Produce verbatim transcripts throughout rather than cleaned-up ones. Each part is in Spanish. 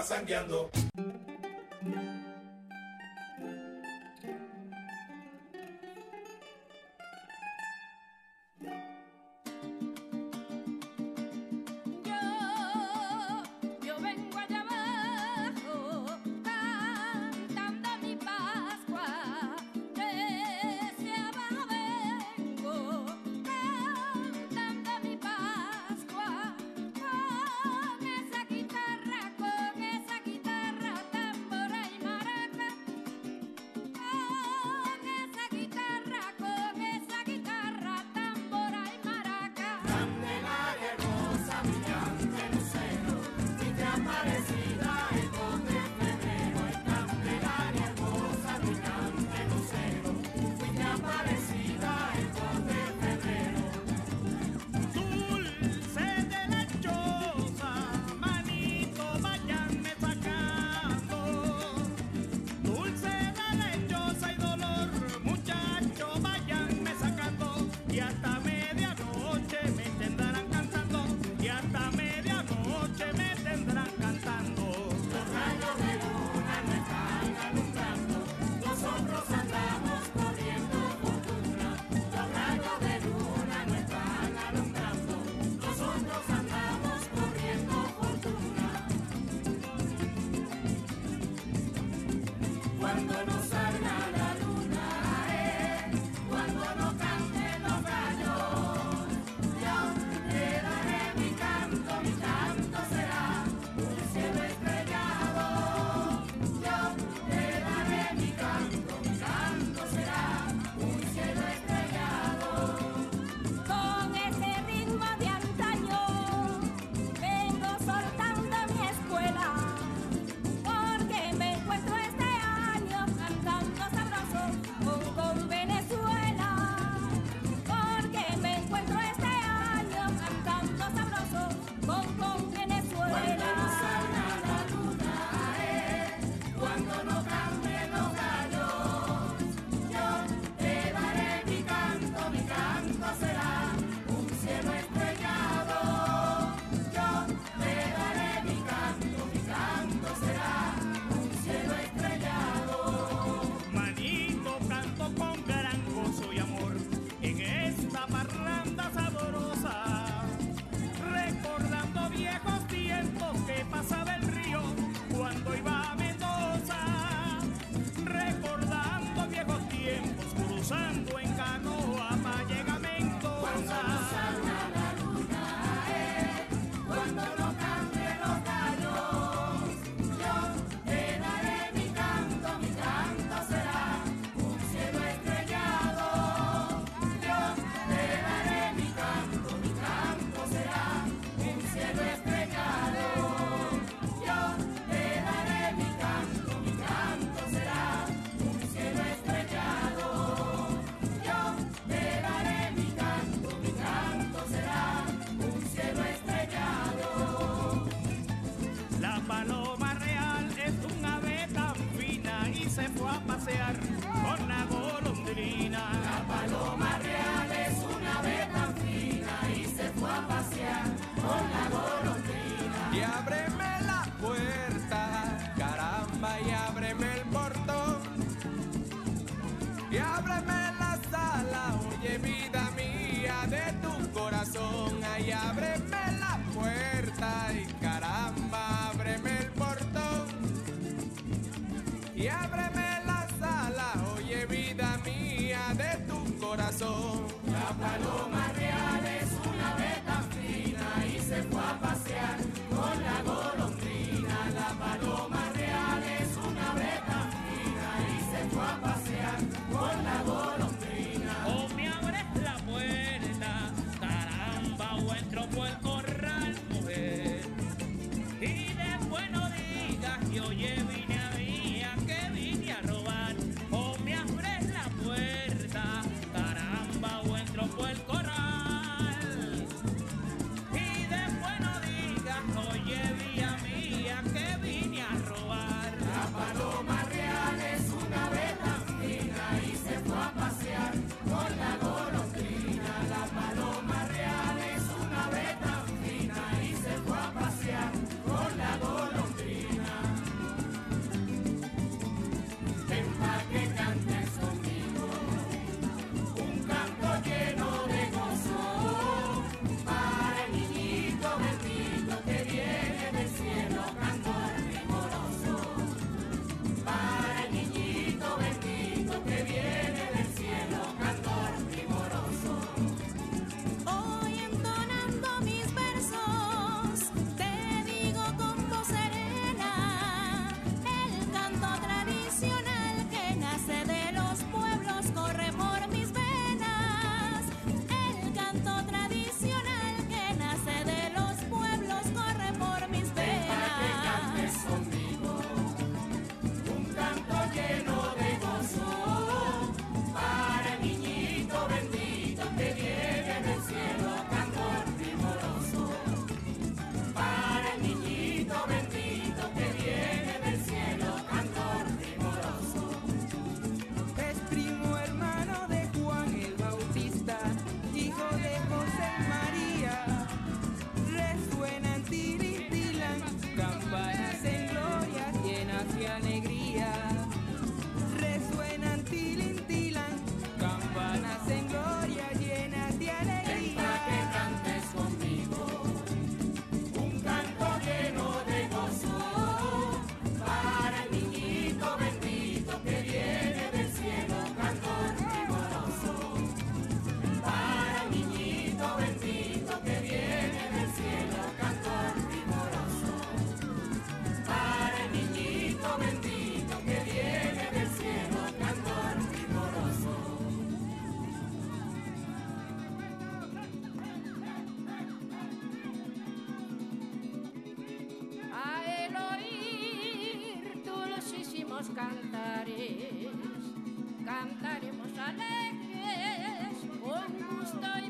pasangueando. Ay, ábreme la puerta y caramba, ábreme el portón y ábreme la sala, oye vida mía, de tu corazón. La paloma real es una ave tan fina y se fue a pasear con la golondrina. La paloma real es una ave tan fina y se fue a pasear con la golondrina. O me abres la puerta, caramba, o entro por el corral, mujer. Y después no digas que oye vine a mía, que vine a robar. O me abres la puerta, caramba, o entro por el corral. alegría. Resuenan tilintilan, campanas en gloria llenas de alegría. Para que cantes conmigo un canto lleno de gozo para el niñito bendito que viene del cielo, cantor primoroso. Para el niñito bendito que viene del cielo, cantor primoroso. Para el niñito bendito que viene del cielo, cantor primoroso. A el oír dulcísimos cantares, cantaremos alegres con gusto y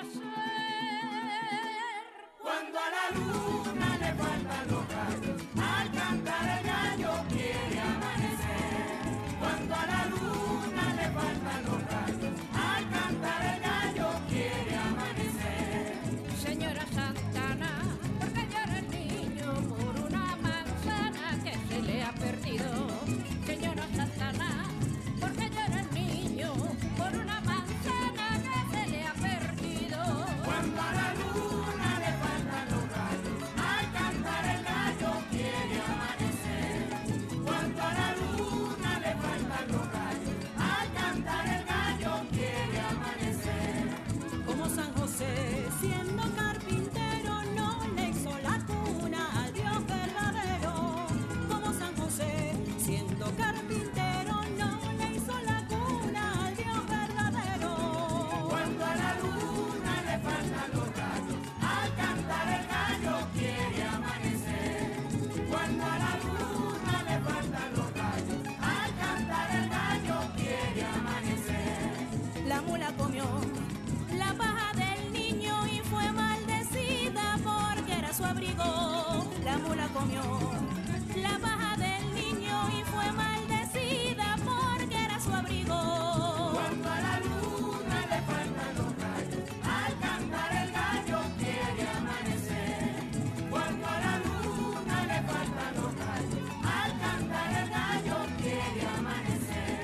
placer. Cuando a la luna le faltan los rayos, al cantar el gallo quiere amanecer. Cuando a la luna le faltan los rayos, al cantar el gallo quiere amanecer. Señora Santana, ¿por qué llora el niño por una manzana que se le ha perdido? Señora Santana, ¿por qué llora el niño por una manzana que se le ha perdido? Cuando a la luna le faltan los rayos, al cantar el gallo quiere amanecer. Cuando a la luna le faltan los rayos, al cantar el gallo quiere amanecer. Como San José, siendo carpintero, no le hizo la cuna al Dios verdadero. Como San José, siendo carpintero, no le hizo la cuna al Dios verdadero. Cuando a la luna le faltan los rayos, al cantar el gallo quiere amanecer. Cuando a la luna le faltan los rayos, al cantar el gallo quiere amanecer. La mula comió la paja del niño y fue maldecida porque era su abrigo. La mula comió la paja del niño y fue maldecida porque era su abrigo. Cuando a la luna le faltan los rayos, al cantar el gallo quiere amanecer. Cuando a la luna le faltan los rayos, al cantar el gallo quiere amanecer.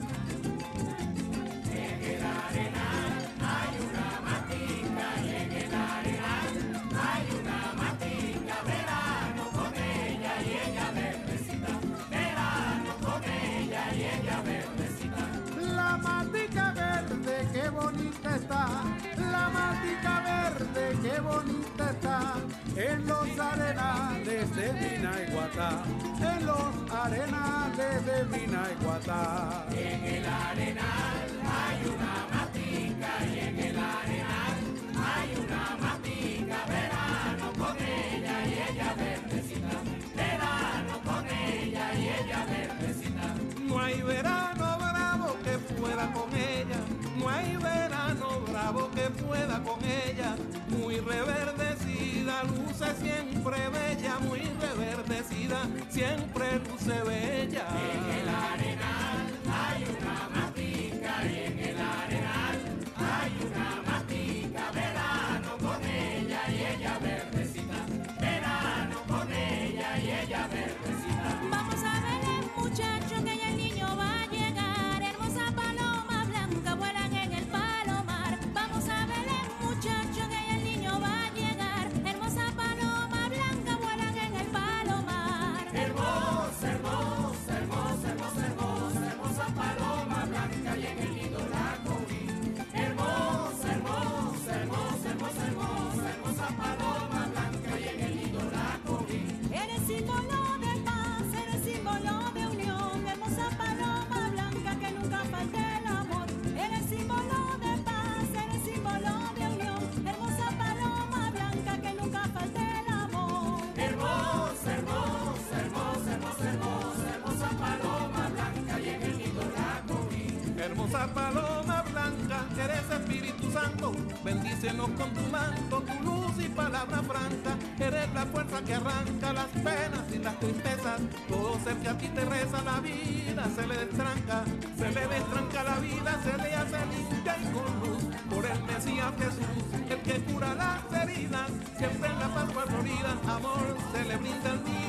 En el arenal hay una matica y en el arenal hay una matica. Verano con ella y ella verdecita. Verano con ella y ella verdecita. La matica verde, qué bonita está. La matica verde, qué bonita está. En los arenales de Minaiguatá. En los arenales de Minaiguatá. En el arenal hay una matica y en el arenal hay una matica. Verano con ella y ella verdecita. Verano con ella y ella verdecita. No hay verano bravo que pueda con ella, no hay verano bravo que pueda con ella. Muy reverdecida, luce siempre bella, muy reverdecida, siempre luce bella. En el arenal hay una matica y en el arenal hay una matica. Verano con ella y ella verdecita. Verano con ella y ella verdecita. Vamos a ver el muchacho que ya el niño va a llegar. Hermosa paloma blanca vuelan en el palomar. Vamos a ver el muchacho que ya el niño va a llegar. Hermosa paloma blanca vuelan en el palomar. Hermosa, hermosa, hermosa, hermosa, hermosa, hermosa paloma blanca y en el nido la cogí. Hermosa, hermosa, hermosa, hermosa, hermosa, hermosa paloma blanca y en el nido la cogí. Eres símbolo de paz, eres símbolo de unión. Hermosa paloma blanca que nunca falte el amor. Eres símbolo de paz, eres símbolo de unión. Hermosa paloma blanca que nunca falte el amor. Hermosa, hermosa, hermosa, hermosa, hermosa, hermosa paloma blanca y en el nido la cogí. Hermosa paloma blanca, eres Espíritu Santo, bendícenos con tu manto, tu luz y palabra franca. Eres la fuerza que arranca las penas y las tristezas. Todo ser que a ti te reza, la vida se le destranca, se le destranca la vida, se le hace limpia y con luz. Por el Mesías Jesús, el que cura las heridas, siempre en la Pascua Florida, amor se le brinda al niño.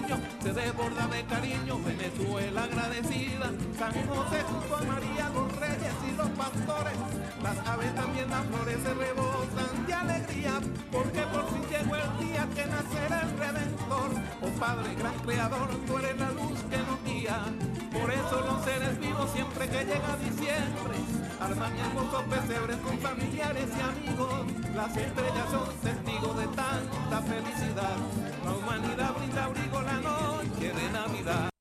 niño se desborda de cariño, Venezuela agradecida, San José junto a María, los reyes y los pastores, las aves también las flores se rebosan de alegría, porque por fin llegó el día que nacerá el Redentor. Oh Padre, gran creador, tú eres la luz que nos guía, por eso los seres vivos siempre que llega diciembre, arman y hermosos pesebres con familiares y amigos, las estrellas son testigos de tanta felicidad, la humanidad brinda abrigo la noche de Navidad.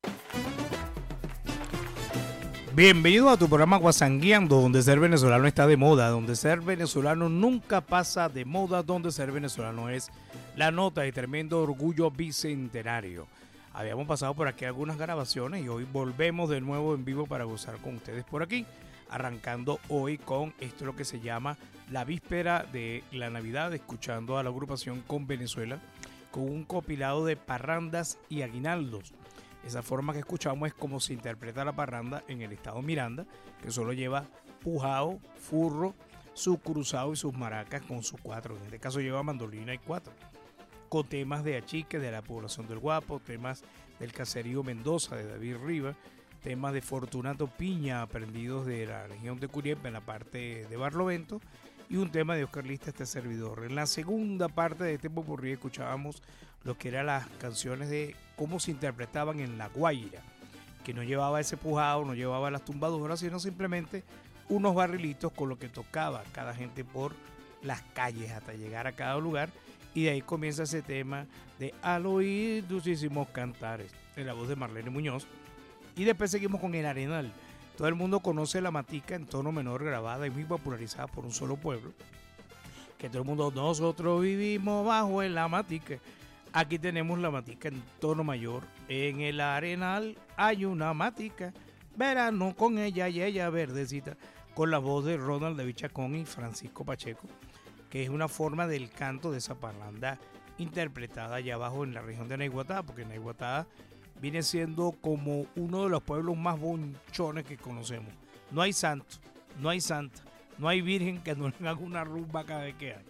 Bienvenido a tu programa Guasangueando, donde ser venezolano está de moda, donde ser venezolano nunca pasa de moda, donde ser venezolano es la nota de tremendo orgullo bicentenario. Habíamos pasado por aquí algunas grabaciones y hoy volvemos de nuevo en vivo para gozar con ustedes por aquí, arrancando hoy con esto lo que se llama la víspera de la Navidad, escuchando a la agrupación Con Venezuela, con un compilado de parrandas y aguinaldos. Esa forma que escuchamos es como se interpreta la parranda en el estado Miranda, que solo lleva pujao, furro, su cruzado y sus maracas con sus cuatro. En este caso lleva mandolina y cuatro. Con temas de Achique, de la población del Guapo, temas del caserío Mendoza, de David Rivas, temas de Fortunato Piña, aprendidos de la región de Curiempe en la parte de Barlovento, y un tema de Oscar Lista, este servidor. En la segunda parte de este popurrí escuchábamos lo que eran las canciones de cómo se interpretaban en La Guaira, que no llevaba ese pujado, no llevaba las tumbadoras, sino simplemente unos barrilitos con lo que tocaba cada gente por las calles hasta llegar a cada lugar, y de ahí comienza ese tema de Al oír dulcísimos cantares, en la voz de Marlene Muñoz, y después seguimos con El Arenal. Todo el mundo conoce la matica en tono menor, grabada y muy popularizada por un solo pueblo, que todo el mundo, nosotros vivimos bajo en la matica. Aquí tenemos la matica en tono mayor. En El Arenal hay una matica, verano con ella y ella verdecita, con la voz de Ronald David Chacón y Francisco Pacheco, que es una forma del canto de esa parranda interpretada allá abajo en la región de Naiguatá, porque Naiguatá viene siendo como uno de los pueblos más bonchones que conocemos. No hay santo, no hay santa, no hay virgen que no le haga una rumba cada vez que hay.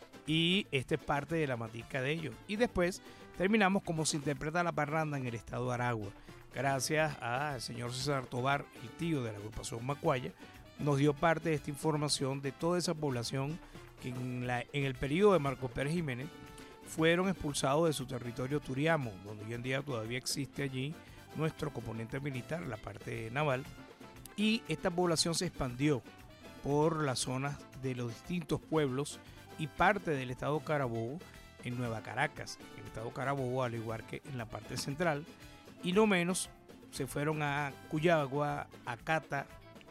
Y esta es parte de la matica de ellos. Y después terminamos como se interpreta la parranda en el estado de Aragua. Gracias al señor César Tobar, el tío de la agrupación Macuaya, nos dio parte de esta información de toda esa población que en, la, en el periodo de Marcos Pérez Jiménez fueron expulsados de su territorio Turiamo, donde hoy en día todavía existe allí nuestro componente militar, la parte naval, y esta población se expandió por las zonas de los distintos pueblos y parte del estado Carabobo en Nueva Caracas, el estado Carabobo, al igual que en la parte central, y no menos se fueron a Cuyagua, a Cata,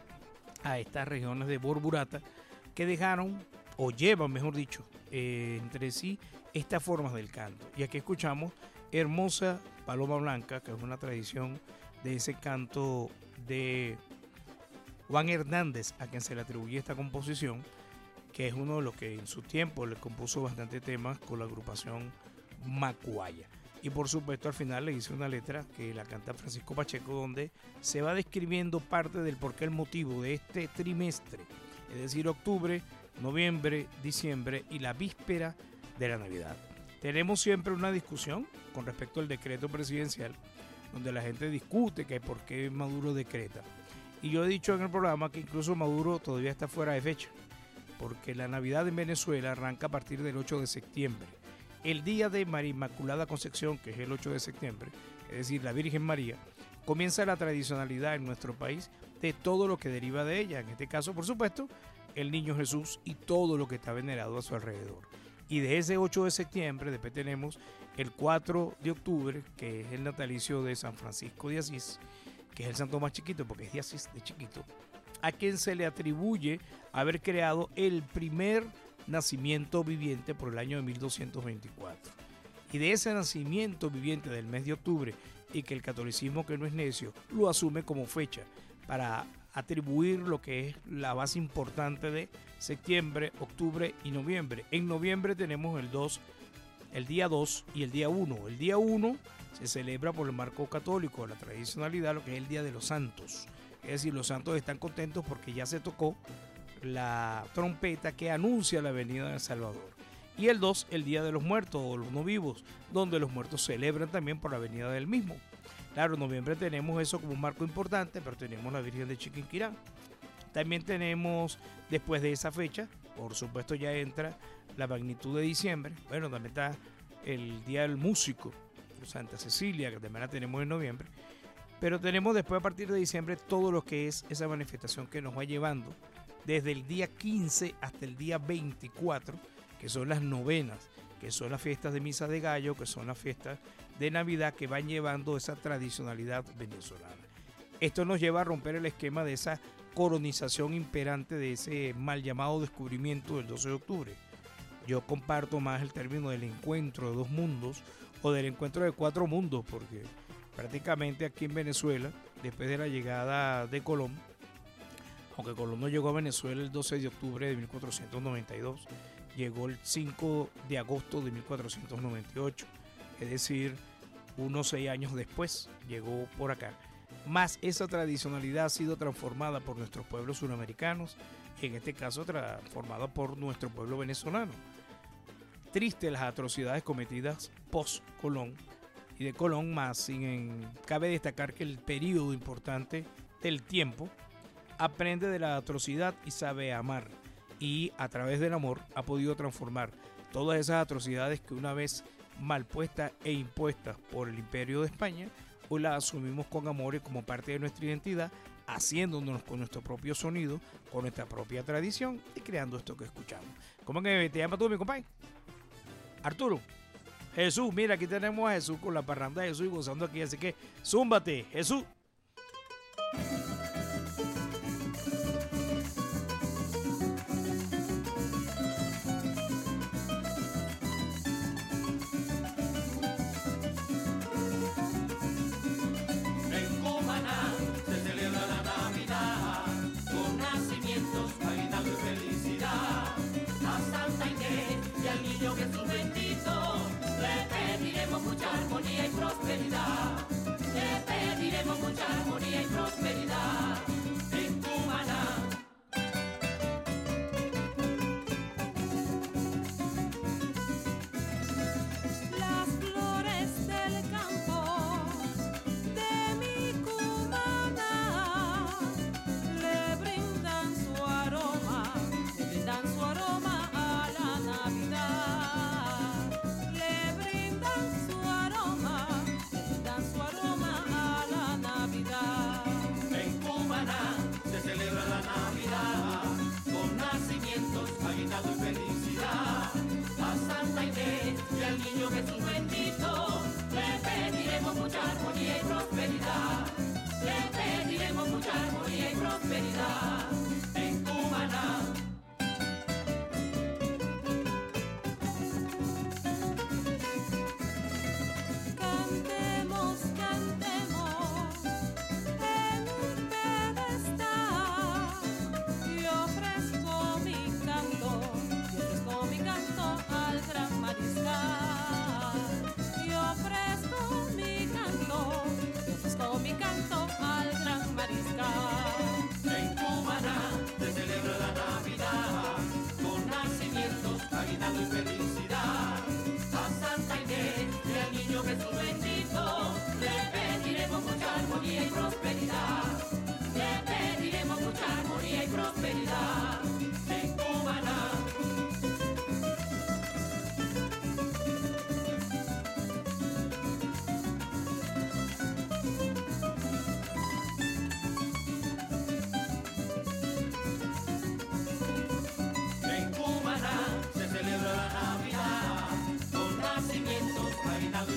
a estas regiones de Borburata, que dejaron, o llevan mejor dicho, eh, entre sí estas formas del canto. Y aquí escuchamos Hermosa Paloma Blanca, que es una tradición de ese canto de Juan Hernández, a quien se le atribuye esta composición, que es uno de los que en su tiempo le compuso bastante temas con la agrupación Macuaya. Y por supuesto al final le hice una letra que la canta Francisco Pacheco, donde se va describiendo parte del porqué, el motivo de este trimestre, es decir, octubre, noviembre, diciembre y la víspera de la Navidad. Tenemos siempre una discusión con respecto al decreto presidencial, donde la gente discute que por qué Maduro decreta. Y yo he dicho en el programa que incluso Maduro todavía está fuera de fecha, porque la Navidad en Venezuela arranca a partir del ocho de septiembre. El día de María Inmaculada Concepción, que es el ocho de septiembre, es decir, la Virgen María, comienza la tradicionalidad en nuestro país de todo lo que deriva de ella. En este caso, por supuesto, el Niño Jesús y todo lo que está venerado a su alrededor. Y de ese ocho de septiembre, después tenemos el cuatro de octubre, que es el natalicio de San Francisco de Asís, que es el santo más chiquito, porque es de Asís, de chiquito, a quien se le atribuye haber creado el primer nacimiento viviente por el año de mil doscientos veinticuatro. Y de ese nacimiento viviente del mes de octubre, y que el catolicismo, que no es necio, lo asume como fecha para atribuir lo que es la base importante de septiembre, octubre y noviembre. En noviembre tenemos el dos, el día dos y el día uno. El día uno se celebra por el marco católico, la tradicionalidad, lo que es el Día de los Santos. Es decir, los santos están contentos porque ya se tocó la trompeta que anuncia la venida del Salvador. Y el dos, el Día de los Muertos o los No Vivos, donde los muertos celebran también por la venida del mismo. Claro, en noviembre tenemos eso como un marco importante, pero tenemos la Virgen de Chiquinquirá. También tenemos, después de esa fecha, por supuesto ya entra la magnitud de diciembre. Bueno, también está el Día del Músico, Santa Cecilia, que también la tenemos en noviembre. Pero tenemos después, a partir de diciembre, todo lo que es esa manifestación que nos va llevando desde el día quince hasta el día veinticuatro, que son las novenas, que son las fiestas de Misa de Gallo, que son las fiestas de Navidad, que van llevando esa tradicionalidad venezolana. Esto nos lleva a romper el esquema de esa colonización imperante, de ese mal llamado descubrimiento del doce de octubre. Yo comparto más el término del encuentro de dos mundos o del encuentro de cuatro mundos, porque prácticamente aquí en Venezuela, después de la llegada de Colón, aunque Colón no llegó a Venezuela el doce de octubre de mil cuatrocientos noventa y dos, llegó el cinco de agosto de mil cuatrocientos noventa y ocho, es decir, unos seis años después llegó por acá. Más esa tradicionalidad ha sido transformada por nuestros pueblos suramericanos y en este caso transformada por nuestro pueblo venezolano. Triste las atrocidades cometidas post-Colón y de Colón, más sin, cabe destacar que el periodo importante del tiempo aprende de la atrocidad y sabe amar, y a través del amor ha podido transformar todas esas atrocidades que una vez mal puestas e impuestas por el Imperio de España, hoy las asumimos con amor y como parte de nuestra identidad, haciéndonos con nuestro propio sonido, con nuestra propia tradición y creando esto que escuchamos. ¿Cómo que te llamas tú, mi compadre? Arturo. Jesús, mira, aquí tenemos a Jesús con la parranda de Jesús y gozando aquí, así que zúmbate, Jesús.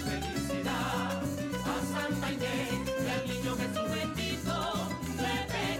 Felicidad a Santa Inés y al niño Jesús bendito, le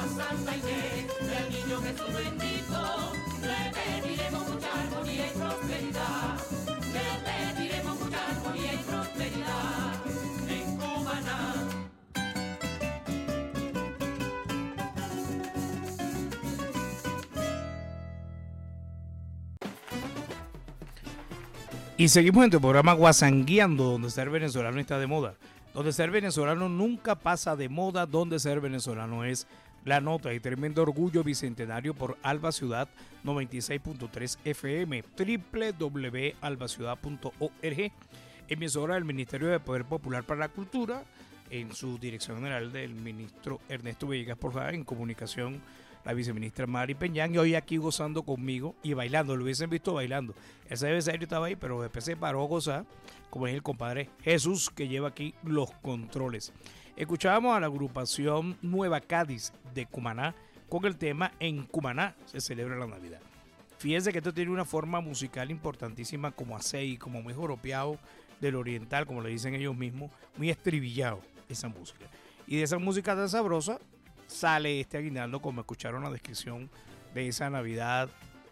Santa Inés, del niño Jesús bendito, le pediremos mucha armonía y prosperidad, le pediremos mucha armonía y prosperidad en Cumaná. Y seguimos en tu programa Guasangueando, donde ser venezolano está de moda. Donde ser venezolano nunca pasa de moda, donde ser venezolano es la nota y tremendo orgullo bicentenario por Alba Ciudad noventa y seis punto tres F M, doble u doble u doble u punto alba ciudad punto org, emisora del Ministerio de Poder Popular para la Cultura, en su dirección general del ministro Ernesto Villegas Porfada, en comunicación la viceministra Mari Peñán, y hoy aquí gozando conmigo y bailando. Lo hubiesen visto bailando. Ese debe ser, yo estaba ahí, pero después se paró a gozar, como es el compadre Jesús, que lleva aquí los controles. Escuchábamos a la agrupación Nueva Cádiz de Cumaná con el tema En Cumaná se celebra la Navidad. Fíjense que esto tiene una forma musical importantísima, como así, como muy joropeado del oriental, como le dicen ellos mismos, muy estribillado esa música. Y de esa música tan sabrosa sale este aguinaldo, como escucharon la descripción de esa Navidad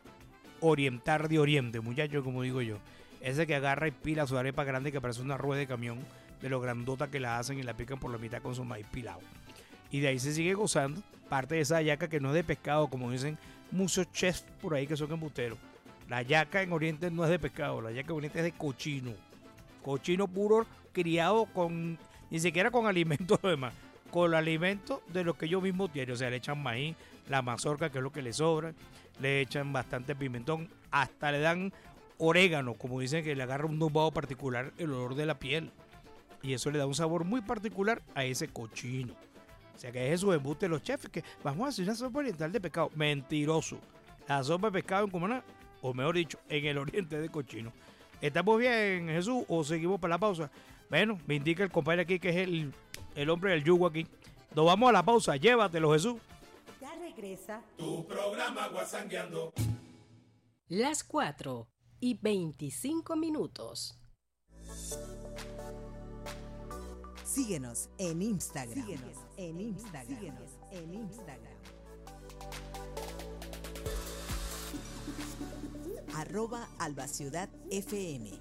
oriental de oriente, muchachos, como digo yo. Ese que agarra y pila su arepa grande que parece una rueda de camión, de lo grandota que la hacen y la pican por la mitad con su maíz pilado. Y de ahí se sigue gozando parte de esa hallaca que no es de pescado, como dicen muchos chefs por ahí que son embusteros. La hallaca en Oriente no es de pescado, la hallaca en Oriente es de cochino. Cochino puro, criado con, ni siquiera con alimentos demás, con los alimentos de los que ellos mismos tienen. O sea, le echan maíz, la mazorca, que es lo que le sobra, le echan bastante pimentón, hasta le dan orégano, como dicen, que le agarra un nublado particular el olor de la piel. Y eso le da un sabor muy particular a ese cochino. O sea, que es su embuste de los chefs, que vamos a hacer una sopa oriental de pescado. Mentiroso. La sopa de pescado en Cumaná, o mejor dicho, en el oriente de cochino. ¿Estamos bien, Jesús, o seguimos para la pausa? Bueno, me indica el compadre aquí que es el, el hombre del yugo aquí. Nos vamos a la pausa, llévatelo, Jesús. Ya regresa Tu programa Guasangueando. Las cuatro y veinticinco minutos. Síguenos en Instagram. Síguenos en Instagram. Síguenos en Instagram. Arroba Alba Ciudad F M.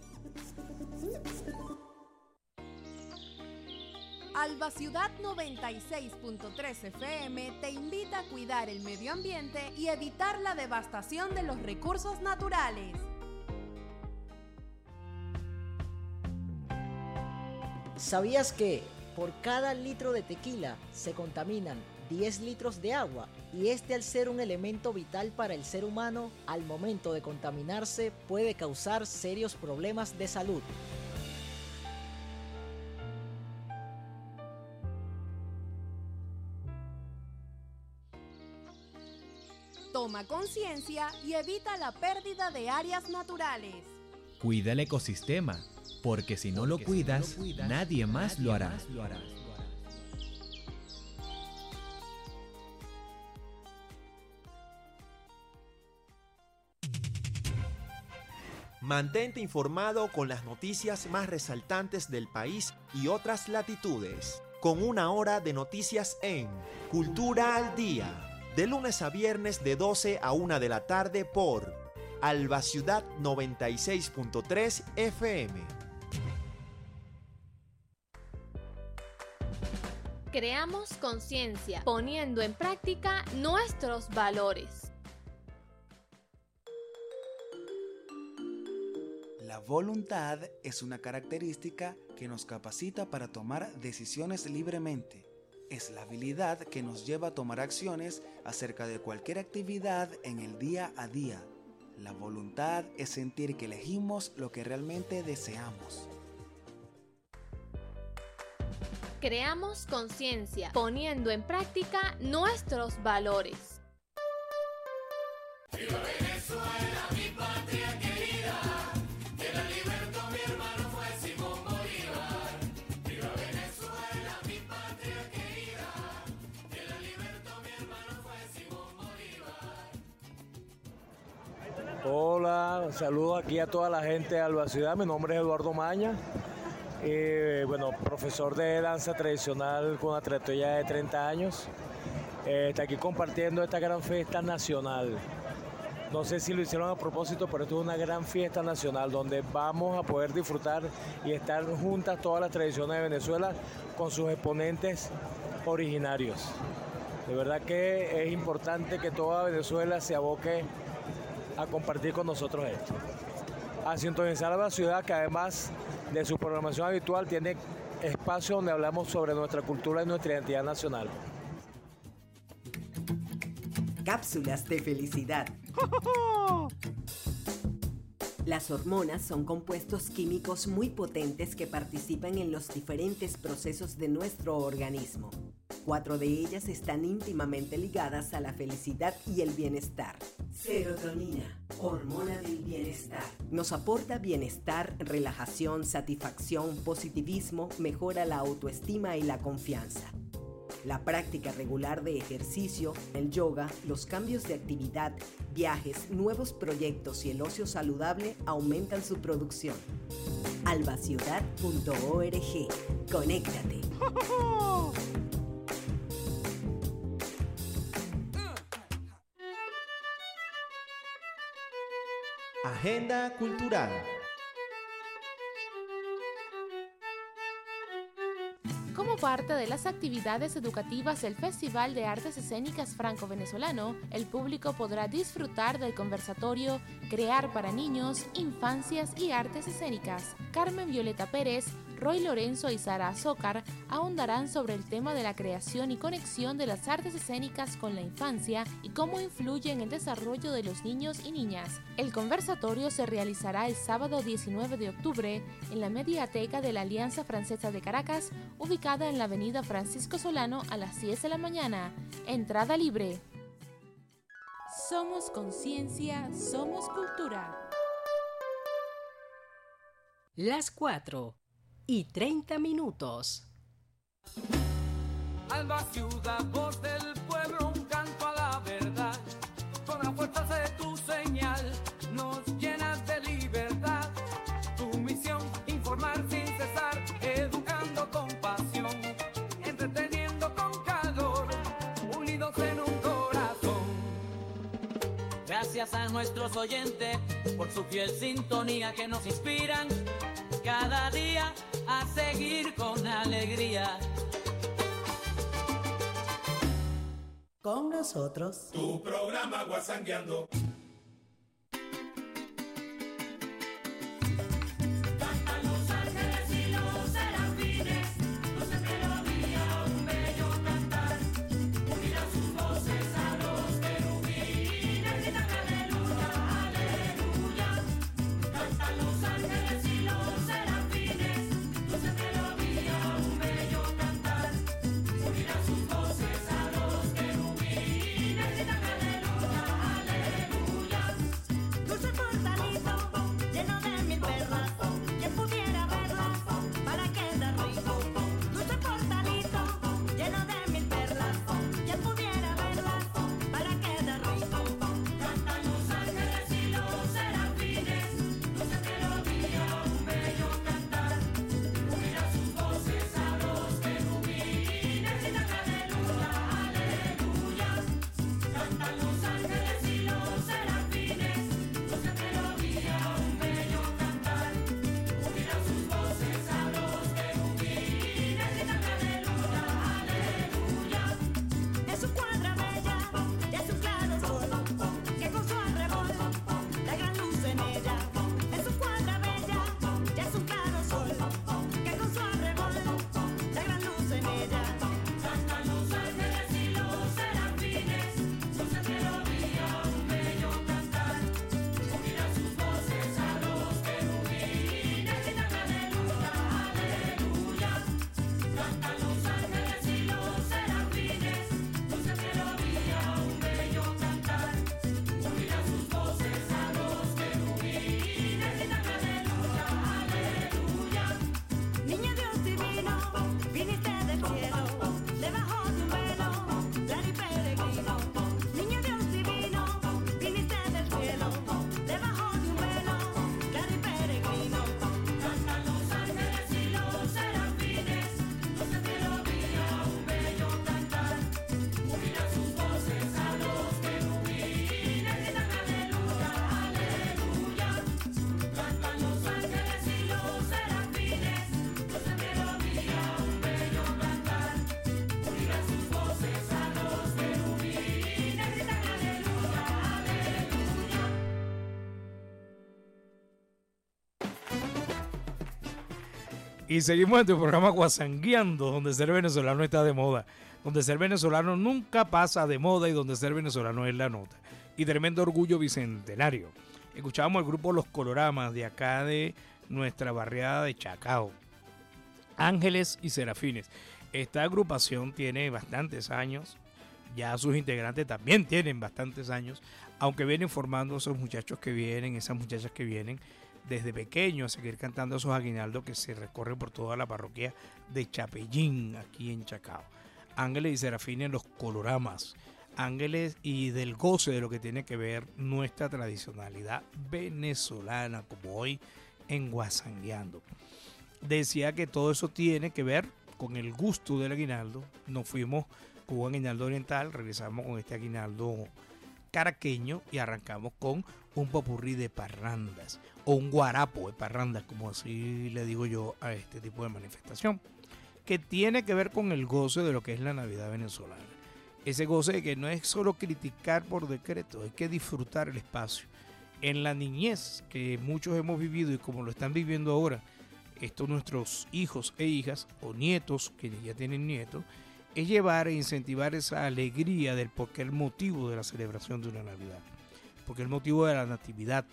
Alba Ciudad noventa y seis punto tres F M te invita a cuidar el medio ambiente y evitar la devastación de los recursos naturales. ¿Sabías que por cada litro de tequila se contaminan diez litros de agua? Y este, al ser un elemento vital para el ser humano, al momento de contaminarse puede causar serios problemas de salud. Toma conciencia y evita la pérdida de áreas naturales. Cuida el ecosistema, porque si no lo cuidas, nadie más lo hará. Mantente informado con las noticias más resaltantes del país y otras latitudes, con una hora de noticias en Cultura al Día, de lunes a viernes de doce a una de la tarde por Alba Ciudad noventa y seis punto tres F M. Creamos conciencia, poniendo en práctica nuestros valores. La voluntad es una característica que nos capacita para tomar decisiones libremente. Es la habilidad que nos lleva a tomar acciones acerca de cualquier actividad en el día a día. La voluntad es sentir que elegimos lo que realmente deseamos. Creamos conciencia, poniendo en práctica nuestros valores. ¡Viva Venezuela, mi patria querida! Que la libertó mi hermano fue Simón Bolívar. ¡Viva Venezuela, mi patria querida! Que la libertó mi hermano fue Simón Bolívar. Hola, saludo aquí a toda la gente de Alba Ciudad. Mi nombre es Eduardo Maña. Eh, bueno, profesor de danza tradicional con una trayectoria de treinta años. eh, está aquí compartiendo esta gran fiesta nacional. No sé si lo hicieron a propósito, pero esto es una gran fiesta nacional donde vamos a poder disfrutar y estar juntas todas las tradiciones de Venezuela con sus exponentes originarios. De verdad que es importante que toda Venezuela se aboque a compartir con nosotros esto. A sintonizar a la ciudad, que además de su programación habitual tiene espacio donde hablamos sobre nuestra cultura y nuestra identidad nacional. Cápsulas de felicidad. Las hormonas son compuestos químicos muy potentes que participan en los diferentes procesos de nuestro organismo. Cuatro de ellas están íntimamente ligadas a la felicidad y el bienestar. Serotonina, hormona del bienestar. Nos aporta bienestar, relajación, satisfacción, positivismo, mejora la autoestima y la confianza. La práctica regular de ejercicio, el yoga, los cambios de actividad, viajes, nuevos proyectos y el ocio saludable aumentan su producción. albaciudad punto org. Conéctate. Agenda cultural. Como parte de las actividades educativas del Festival de Artes Escénicas Franco-Venezolano, el público podrá disfrutar del conversatorio Crear para Niños, Infancias y Artes Escénicas. Carmen Violeta Pérez, Roy Lorenzo y Sara Azócar ahondarán sobre el tema de la creación y conexión de las artes escénicas con la infancia y cómo influye en el desarrollo de los niños y niñas. El conversatorio se realizará el sábado diecinueve de octubre en la Mediateca de la Alianza Francesa de Caracas, ubicada en la avenida Francisco Solano a las diez de la mañana. Entrada libre. Somos conciencia, somos cultura. Las cuatro y treinta minutos. Alba Ciudad, voz del pueblo, un canto a la verdad. Con la fuerza de tu señal nos llenas de libertad. Tu misión, informar sin cesar, educando con pasión, entreteniendo con calor, unidos en un corazón. Gracias a nuestros oyentes por su fiel sintonía que nos inspiran cada día a seguir con alegría. Con nosotros, tu programa Guasangueando. Cantan los ángeles y los serafines, dulce melodía, un bello cantar. Unirán sus voces a los querubines, gritan aleluya, aleluya. Cantan los ángeles y los serafines, dulce melodía, un bello cantar. Unirán sus voces a los querubines, gritan aleluya, aleluya. Y seguimos en tu programa Guasangueando, donde ser venezolano está de moda, donde ser venezolano nunca pasa de moda y donde ser venezolano es la nota. Y tremendo orgullo bicentenario. Escuchábamos el grupo Los Coloramas de acá de nuestra barriada de Chacao. Ángeles y Serafines. Esta agrupación tiene bastantes años, ya sus integrantes también tienen bastantes años, aunque vienen formando esos muchachos que vienen, esas muchachas que vienen desde pequeños a seguir cantando esos aguinaldos que se recorren por toda la parroquia de Chapellín, aquí en Chacao. Ángeles y Serafines, Los Coloramas. Ángeles y del goce de lo que tiene que ver nuestra tradicionalidad venezolana, como hoy en Guasangueando. Decía que todo eso tiene que ver con el gusto del aguinaldo. Nos fuimos con un aguinaldo oriental, regresamos con este aguinaldo caraqueño y arrancamos con un popurrí de parrandas o un guarapo de parrandas, como así le digo yo a este tipo de manifestación, que tiene que ver con el goce de lo que es la Navidad venezolana. Ese goce de que no es solo criticar por decreto, hay que disfrutar el espacio. En la niñez que muchos hemos vivido y como lo están viviendo ahora, estos nuestros hijos e hijas o nietos, que ya tienen nietos, es llevar e incentivar esa alegría del por qué el motivo de la celebración de una Navidad, porque el motivo de la natividad.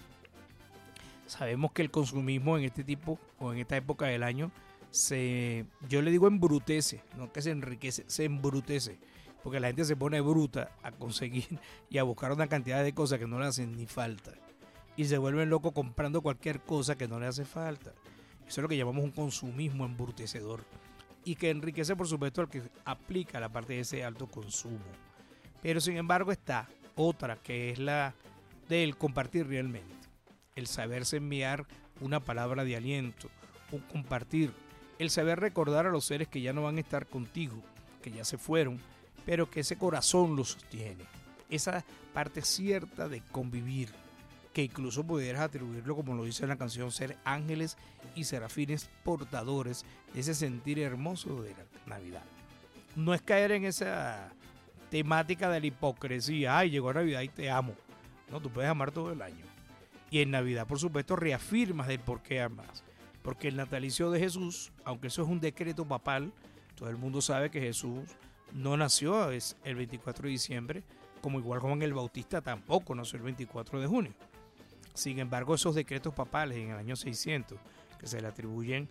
Sabemos que el consumismo en este tipo o en esta época del año se, yo le digo embrutece, no que se enriquece, se embrutece, porque la gente se pone bruta a conseguir y a buscar una cantidad de cosas que no le hacen ni falta y se vuelven locos comprando cualquier cosa que no le hace falta. Eso es lo que llamamos un consumismo embrutecedor y que enriquece, por supuesto, al que aplica la parte de ese alto consumo. Pero sin embargo está otra que es la del compartir realmente, el saberse enviar una palabra de aliento, un compartir, el saber recordar a los seres que ya no van a estar contigo, que ya se fueron, pero que ese corazón lo sostiene, esa parte cierta de convivir, que incluso pudieras atribuirlo, como lo dice en la canción, ser ángeles y serafines portadores de ese sentir hermoso de la Navidad. No es caer en esa temática de la hipocresía, ay, llegó Navidad y te amo. No, tú puedes amar todo el año. Y en Navidad, por supuesto, reafirmas del por qué amas. Porque el natalicio de Jesús, aunque eso es un decreto papal, todo el mundo sabe que Jesús no nació es el veinticuatro de diciembre, como igual Juan el Bautista tampoco nació el veinticuatro de junio. Sin embargo, esos decretos papales en el año seiscientos, que se le atribuyen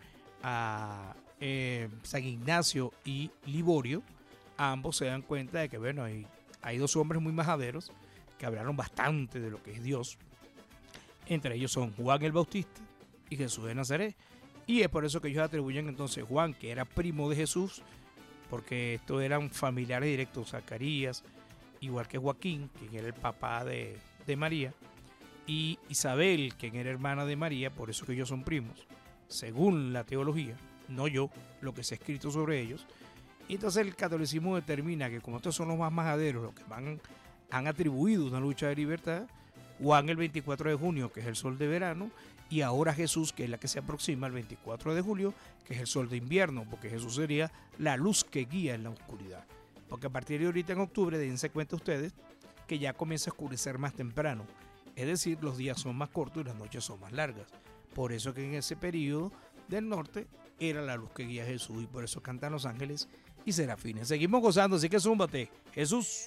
a eh, San Ignacio y Liborio, ambos se dan cuenta de que, bueno, hay, hay dos hombres muy majaderos que hablaron bastante de lo que es Dios. Entre ellos son Juan el Bautista y Jesús de Nazaret. Y es por eso que ellos atribuyen entonces Juan, que era primo de Jesús, porque estos eran familiares directos, Zacarías, igual que Joaquín, quien era el papá de, de María, y Isabel, quien era hermana de María, por eso que ellos son primos, según la teología, no yo, lo que se ha escrito sobre ellos. Y entonces el catolicismo determina que como estos son los más majaderos, los que van, han atribuido una lucha de libertad, Juan el veinticuatro de junio, que es el sol de verano, y ahora Jesús, que es la que se aproxima el veinticuatro de julio, que es el sol de invierno, porque Jesús sería la luz que guía en la oscuridad. Porque a partir de ahorita en octubre, dense cuenta ustedes, que ya comienza a oscurecer más temprano. Es decir, los días son más cortos y las noches son más largas. Por eso que en ese periodo del norte era la luz que guía a Jesús y por eso cantan los ángeles y serafines. Seguimos gozando, así que zúmbate. Jesús.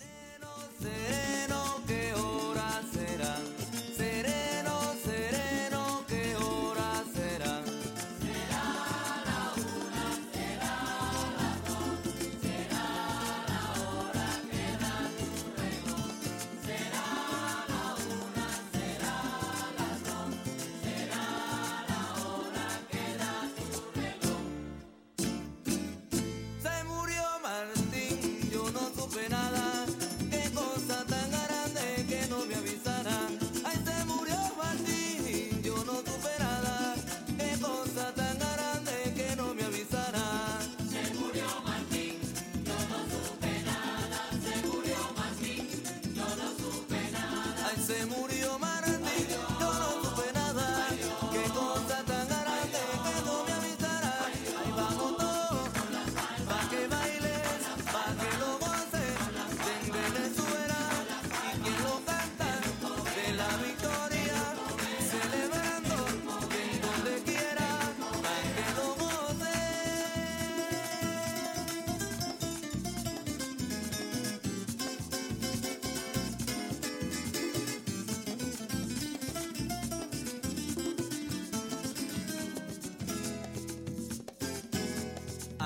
Sereno, ¿qué hora será? Sereno, sereno, ¿qué hora será? Será la una, será las dos, será la hora que da tu reloj. Será la una, será las dos, será la hora que da tu reloj. Se murió Martín, yo no supe nada. Qué cosa tan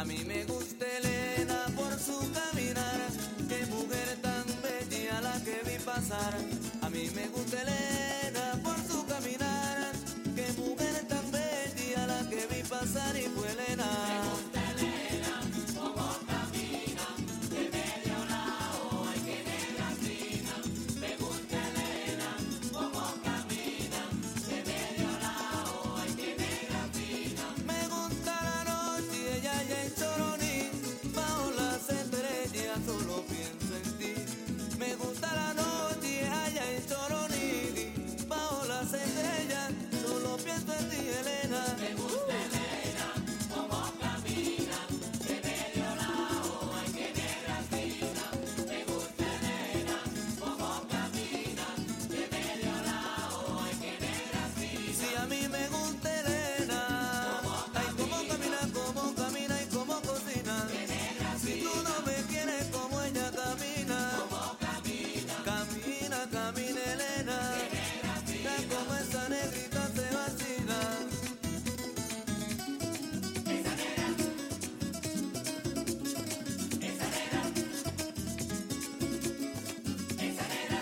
mí me gusta Elena por su caminar, qué mujer tan bella la que vi pasar. A mí me gusta Elena por su caminar, qué mujer tan bella la que vi pasar y fue Elena. Me gusta Elena como camina, de medio lado hay que negra fina. Me gusta Elena como camina, de medio lado hay que negra fina. Me gusta la noche y ella ya en Choroní, bajo las estrellas solo pienso en ti. Me gusta la noche y ella en Choroní, bajo las estrellas solo pienso en ti, Elena. Me gusta Elena como camina, de medio lado hay que negra fina. Me gusta Elena como camina, de medio lado hay que negra fina. Si a mí me gusta Elena, ay, cómo camina, cómo camina y cómo cocina. Si tú no me quieres como ella camina, camina, camina Elena, ya como esa negrita se vacila. Esa negra, esa negra, esa negra.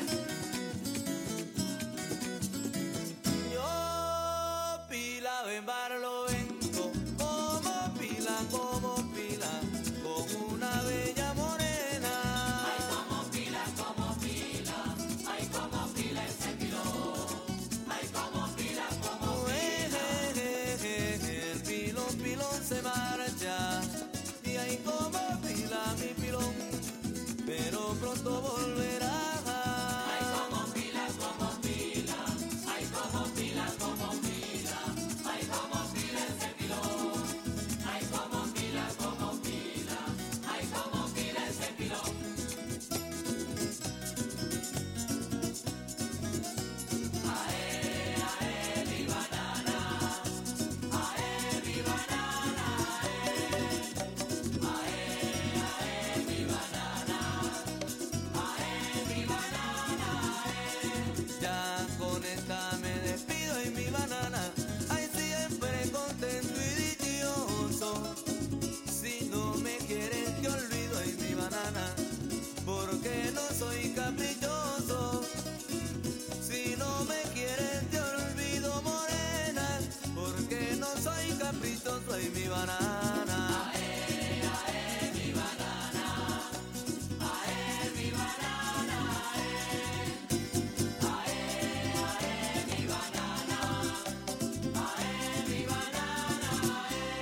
Yo pila ven barlo vengo, como pila, como pila, con una bella morena. Ay, como pila, como pila, ay, como pila ese pilón. Ay, como pila, como El pilón, pilón se marcha, y ahí como pila mi pilón, pero pronto volverá. Ay, como pila, como pila, ay, como pila, como pila, ay, como pila ese pilón. Ay, como pila, como pila, ay, como pila ese pilón. Ae, ae, mi banana, ae, mi banana, ae, ae, mi banana, ae, mi banana, Ya con esta me despido y mi banana, ay, siempre contento y dichoso. Si no me quieres te olvido, ay, mi banana, porque no soy caprichoso. Si no me quieres te olvido, morena, porque no soy caprichoso, ay, mi banana. ae, ae, mi banana, ae, mi banana, ae, ae, mi banana, ae, mi banana,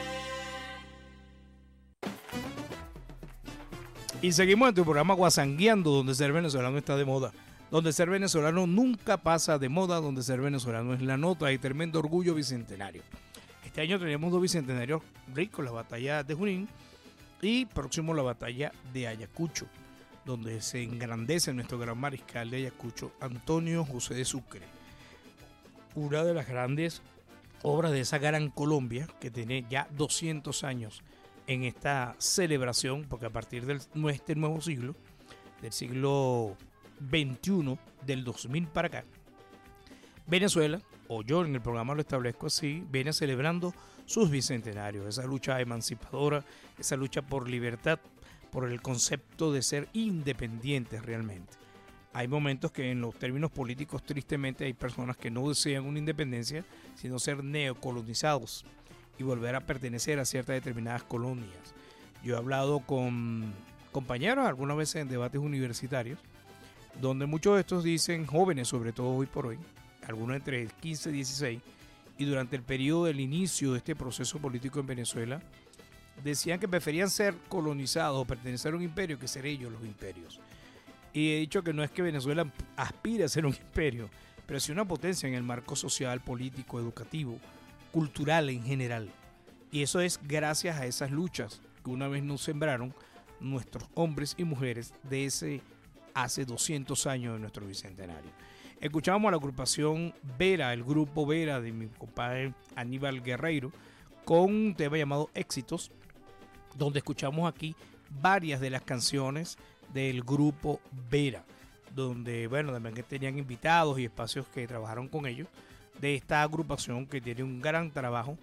Y seguimos en tu programa Guasangueando, donde ser venezolano está de moda. Donde ser venezolano nunca pasa de moda, donde ser venezolano es la nota y tremendo orgullo bicentenario. Este año tenemos dos bicentenarios ricos, la batalla de Junín y próximo la batalla de Ayacucho, donde se engrandece nuestro gran mariscal de Ayacucho, Antonio José de Sucre. Una de las grandes obras de esa gran Colombia, que tiene ya doscientos años en esta celebración, porque a partir de este nuevo siglo, del siglo veintiuno, del dos mil para acá, Venezuela, o yo en el programa lo establezco así, viene celebrando sus bicentenarios, esa lucha emancipadora, esa lucha por libertad, por el concepto de ser independientes realmente. Hay momentos que en los términos políticos tristemente hay personas que no desean una independencia, sino ser neocolonizados y volver a pertenecer a ciertas determinadas colonias. Yo he hablado con compañeros algunas veces en debates universitarios, donde muchos de estos dicen, jóvenes sobre todo hoy por hoy, algunos entre quince y dieciséis, y durante el periodo del inicio de este proceso político en Venezuela, decían que preferían ser colonizados o pertenecer a un imperio que ser ellos los imperios. Y he dicho que no es que Venezuela aspire a ser un imperio, pero sí una potencia en el marco social, político, educativo, cultural en general. Y eso es gracias a esas luchas que una vez nos sembraron nuestros hombres y mujeres de ese hace doscientos años de nuestro bicentenario. Escuchamos a la agrupación Vera, el grupo Vera de mi compadre Aníbal Guerreiro, con un tema llamado Éxitos, donde escuchamos aquí varias de las canciones del grupo Vera, donde, bueno, también que tenían invitados y espacios que trabajaron con ellos, de esta agrupación que tiene un gran trabajo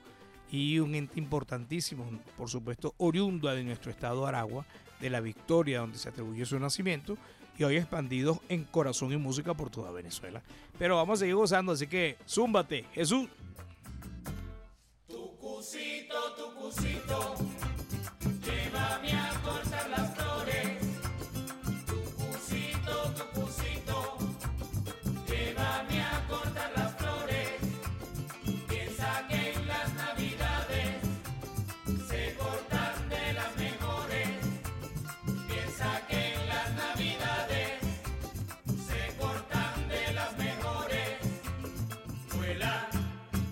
y un ente importantísimo, por supuesto, oriundo de nuestro estado Aragua, de La Victoria, donde se atribuye su nacimiento, y hoy expandidos en corazón y música por toda Venezuela. Pero vamos a seguir gozando, así que zúmbate, Jesús. Tu cusito, tu cusito, llévame a cortar las flores. Tu cusito, tu cusito, llévame a cortar las flores. Piensa que en las navidades se cortan de las mejores. Piensa que en las navidades se cortan de las mejores. Vuela,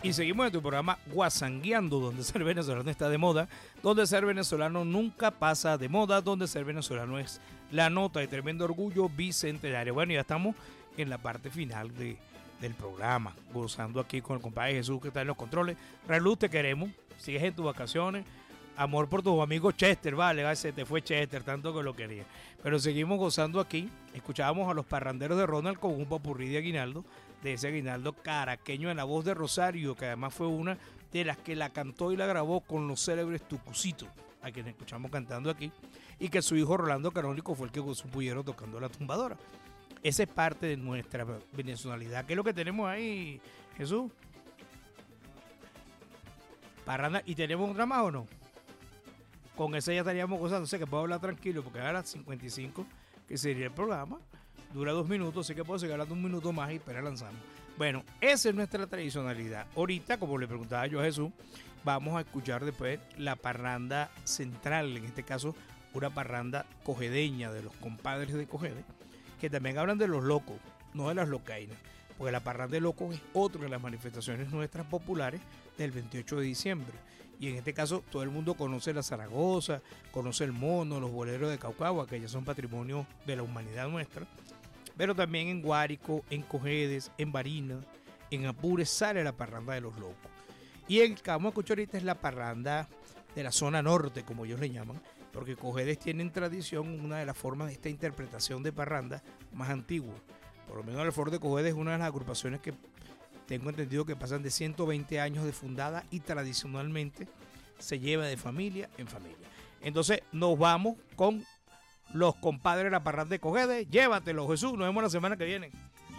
Y seguimos en tu programa Guasangueando, donde ser venezolano está de moda, donde ser venezolano nunca pasa de moda, donde ser venezolano es la nota de tremendo orgullo bicentenario. Bueno, ya estamos en la parte final de, del programa, gozando aquí con el compadre Jesús que está en los controles. Reluz, te queremos, sigues en tus vacaciones. Amor por tus amigos Chester, vale, se te fue Chester, tanto que lo quería. Pero seguimos gozando aquí. Escuchábamos a los parranderos de Ronald con un popurrí de Aguinaldo, de ese Aguinaldo caraqueño en la voz de Rosario, que además fue una de las que la cantó y la grabó con los célebres Tucucitos, a quienes escuchamos cantando aquí, y que su hijo Rolando Canónico fue el que gozó un pullero tocando la tumbadora. Esa es parte de nuestra venezolanidad. ¿Qué es lo que tenemos ahí, Jesús? Parranda. ¿Y tenemos otra más o no? Con esa ya estaríamos gozando, sé que puedo hablar tranquilo porque a las cincuenta y cinco que sería el programa, dura dos minutos, sé que puedo seguir hablando un minuto más y espera lanzamos. Bueno, esa es nuestra tradicionalidad. Ahorita, como le preguntaba yo a Jesús, vamos a escuchar después la parranda central, en este caso una parranda cojedeña de los compadres de Cogede, que también hablan de los locos, no de las locainas, porque la parranda de locos es otra de las manifestaciones nuestras populares del veintiocho de diciembre. Y en este caso todo el mundo conoce la Zaragoza, conoce el mono, los boleros de Caucagua, que ya son patrimonio de la humanidad nuestra. Pero también en Guárico, en Cojedes, en Barinas, en Apures sale la parranda de los locos. Y el que vamos a escuchar ahorita es la parranda de la zona norte, como ellos le llaman, porque Cojedes tienen tradición, una de las formas de esta interpretación de parranda más antigua. Por lo menos el Foro de Cojedes es una de las agrupaciones que tengo entendido que pasan de ciento veinte años de fundada y tradicionalmente se lleva de familia en familia. Entonces nos vamos con los compadres de la parranda de Cogede. Llévatelo, Jesús. Nos vemos la semana que viene.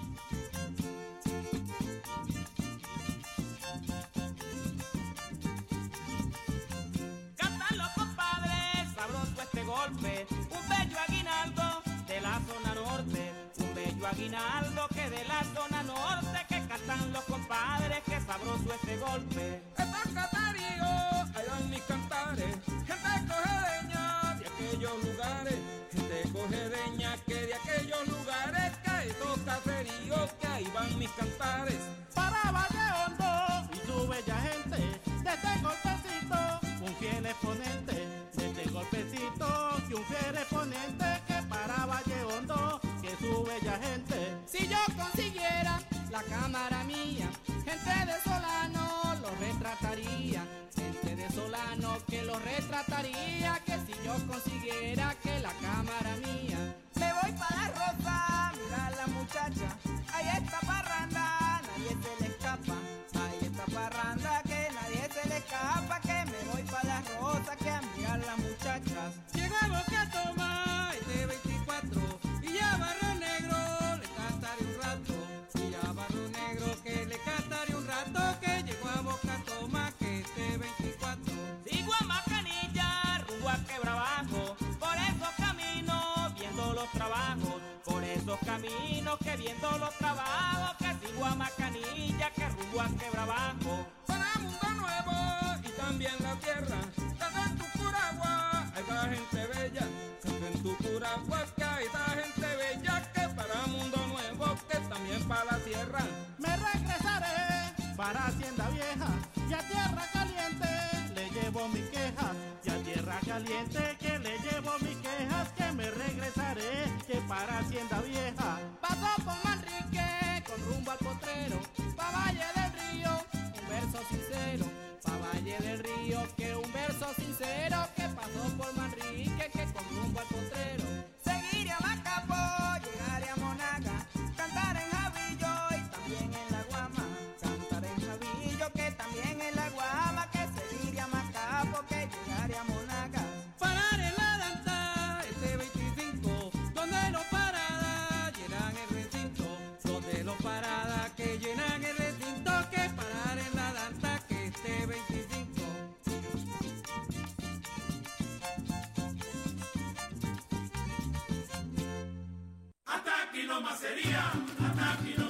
Cantan los compadres, sabroso este golpe, un bello aguinaldo de la zona norte, un bello aguinaldo que de la zona norte, que cantan los compadres, que sabroso este golpe. Estos cataríos, ahí van mis cantares, gente cojedeña de aquellos lugares, gente cojedeña que de aquellos lugares, que estos caseríos, que ahí van mis cantares. Para Valle Hondo y su bella gente, de este golpecito, un fiel exponente, de este golpecito, y un fiel exponente, que para Valle Hondo, que su bella gente. Si yo consiguiera la cámara mía, gente de Solano lo retrataría, gente de Solano que lo retrataría, que si yo consiguiera que la cámara mía. Me voy para la Rosa, mira la muchacha, ahí está parranda, nadie se le escapa, ahí está parranda que nadie se le escapa, que me voy para la Rosa, que a mirar las muchachas. Llegó a Boca Toma, este veinticuatro, y ya Barro Negro, le cantaré un rato, y ya Barro Negro que le cantaré un rato, que llegó a Boca Toma, que este veinticuatro. Sigo a Macanilla, rumbo a Quebrabajo, por esos caminos viendo los trabajos, por esos caminos que viendo los trabajos, que sigo a Macanilla, que rumbo a Quebrabajo. Para Mundo Nuevo y también la tierra, canta en Tucuragua, hay esa gente bella, canta en Tucuragua, que hay esa gente bella, que para Mundo Nuevo, que también para la tierra. Me regresaré para Hacienda Vieja y a Tierra Caliente le llevo mis quejas, y a Tierra Caliente que le llevo mis quejas, que me regresaré, que para Hacienda Vieja. Paso por Manrique con rumbo al potrero, pa' Valle del Río, un verso sincero, pa' Valle del Río, que un verso sincero, que pasó por Manrique, que con rumbo al potrero. Seguiré a Macapo, llegaré a Monaga, cantar en Javillo y también en La Guama, cantar en Javillo, que también en La Guama, que seguiré a Macapo, que llegaré a Monaga. Parar en la danza, este veinticinco, donde los paradas llenan el recinto, donde los paradas que llenan el recinto, que parar en la danza, que este veinticinco. Hasta aquí no más sería, hasta aquí no